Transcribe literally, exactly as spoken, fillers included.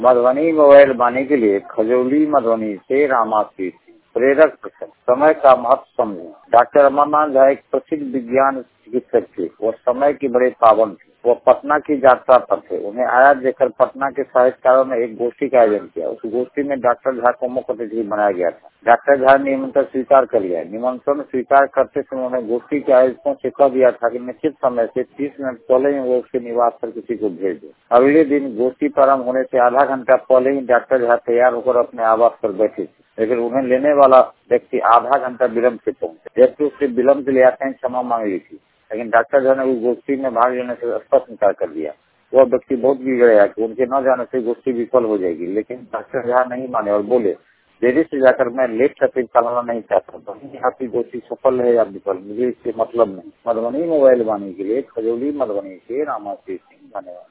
Madhubani mobile बानी के लिए खजौली मधुबनी से रामाशीष प्रेरक प्रश्न। समय का महत्व समझे। डॉक्टर अमरनाथ झा एक प्रसिद्ध विज्ञान चिकित्सक थे। वो समय के बड़े पाबंद थे। वो पटना की यात्रा पर थे। उन्हें आया देखकर पटना के साहित्यकारों ने एक गोष्ठी का आयोजन किया। उस गोष्ठी में डॉक्टर झा को मुख्य अतिथि बनाया गया था। डॉक्टर झा ने निमंत्रण स्वीकार कर लिया। निमंत्रण स्वीकार करते समय उन्होंने गोष्ठी के आयोजकों से कह दिया था कि निश्चित समय से तीस मिनट पहले ही वो उसके निवास पर किसी को भेज दे। अगले दिन गोष्ठी प्रारंभ होने से आधा घंटा पहले ही डॉक्टर झा तैयार होकर अपने आवास पर बैठे थे, लेकिन उन्हें लेने वाला व्यक्ति आधा घंटा विलम्ब से पहुंचे। जबकि उससे विलम्ब के लिए आते हैं क्षमा मांग ली थी, लेकिन डॉक्टर झा ने उस गोष्ठी में भाग लेने से स्पष्ट इनकार कर दिया। वह व्यक्ति बहुत बिगड़ेगा कि उनके न जाने से गोष्ठी विफल हो जाएगी, लेकिन डॉक्टर झा नहीं माने और बोले, देरी से जाकर मैं लेट तकलीफ चलाना नहीं चाहता। आपकी गोष्ठी सफल है या विफल, मुझे इससे मतलब नहीं। मधुबनी मोबाइल वाणी के लिए खजौली मधुबनी से रामाशीष सिंह। धन्यवाद।